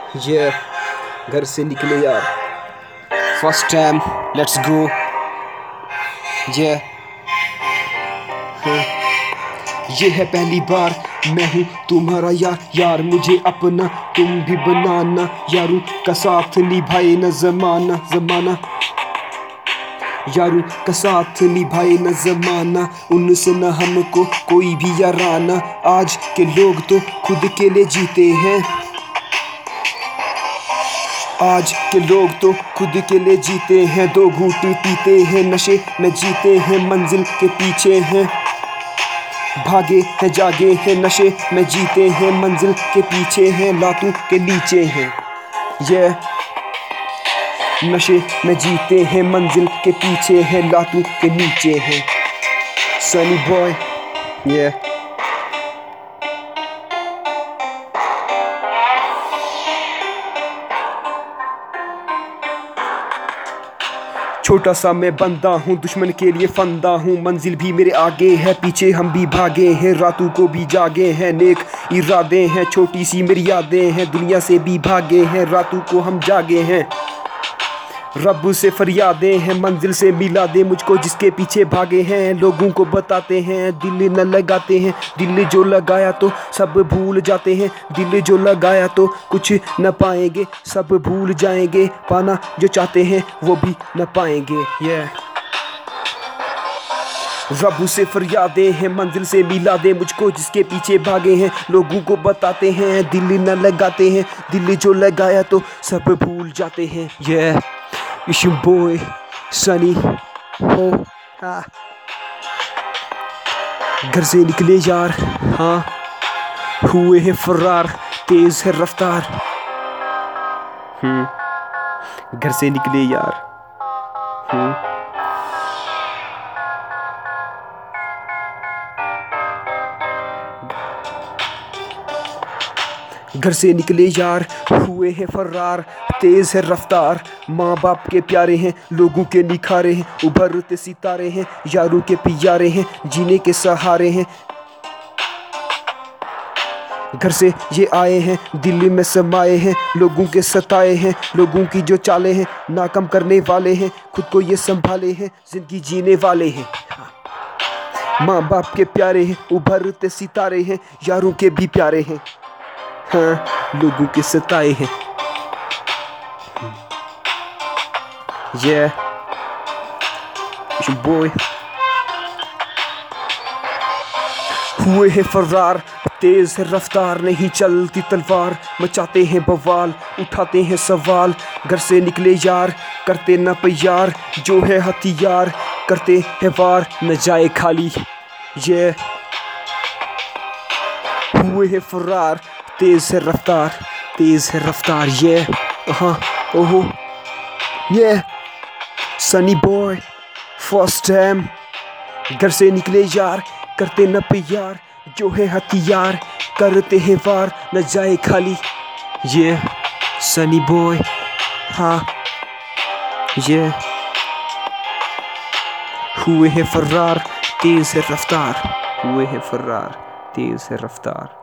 ये घर से निकले यार, फर्स्ट टाइम, लेट्स गो। ये ये है पहली बार मैं हूँ तुम्हारा यार, यार मुझे अपना तुम भी बनाना, यारों का साथ निभाए न जमाना, जमाना यारों का साथ निभाए न जमाना, उनसे न हमको कोई भी याराना। आज के लोग तो खुद के लिए जीते हैं, आज के लोग तो खुद के लिए जीते हैं, दो घूंट पीते हैं, नशे में जीते हैं, मंजिल के पीछे हैं, भागे हैं जागे हैं, नशे में जीते हैं, मंजिल के पीछे हैं, लातों के नीचे हैं। ये नशे में जीते हैं, मंजिल के पीछे हैं, लातों के नीचे हैं। सनी बॉय, ये छोटा सा मैं बंदा हूँ, दुश्मन के लिए फंदा हूँ, मंजिल भी मेरे आगे है, पीछे हम भी भागे हैं, रातों को भी जागे हैं, नेक इरादे हैं, छोटी सी मेरी यादें हैं, दुनिया से भी भागे हैं, रातों को हम जागे हैं, रब से फरियादें हैं, मंजिल से मिला दे मुझको जिसके पीछे भागे हैं, लोगों को बताते हैं दिल न लगाते हैं, दिल जो लगाया तो सब भूल जाते हैं, दिल जो लगाया तो कुछ न पाएंगे, सब भूल जाएंगे, पाना जो चाहते हैं वो भी न पाएंगे। रब से फरियादें हैं, मंजिल से मिला दे मुझको जिसके पीछे भागे हैं, लोगों को बताते हैं दिल न लगाते हैं, दिल जो लगाया तो सब भूल जाते हैं। It's your boy, Sunny हो। हाँ, घर से निकले यार, हाँ हुए हैं फरार, तेज है रफ्तार। घर से निकले यार, घर से निकले यार, हुए हैं फरार, तेज है रफ्तार, माँ बाप के प्यारे हैं, लोगों के निखारे हैं, उभरते सितारे हैं, यारों के प्यारे हैं, जीने के सहारे हैं। घर से ये आए हैं, दिल्ली में समाये हैं, लोगों के सताए हैं, लोगों की जो चाले हैं, नाकाम करने वाले हैं, खुद को ये संभाले हैं, जिंदगी जीने वाले हैं। माँ बाप के प्यारे हैं, उभरते सितारे हैं, यारों के भी प्यारे हैं, हाँ लोगों के सताए हैं। बॉय हुए हैं फरार, तेज है रफ्तार, नहीं चलती तलवार, मचाते हैं बवाल, उठाते हैं सवाल, घर से निकले यार, करते न प्यार, जो है हथियार करते हैं वार, न जाए खाली। ये हुए हैं फरार, तेज है रफ्तार, तेज है रफ्तार। ये हाँ ओहो, ये सनी बॉय फर्स्ट टाइम, घर से निकले यार, करते न प्यार, जो है हथियार करते हैं वार, न जाए खाली। ये सनी बॉय, हाँ ये हुए हैं फरार, तेज है रफ्तार, हुए हैं फरार, तेज है रफ्तार।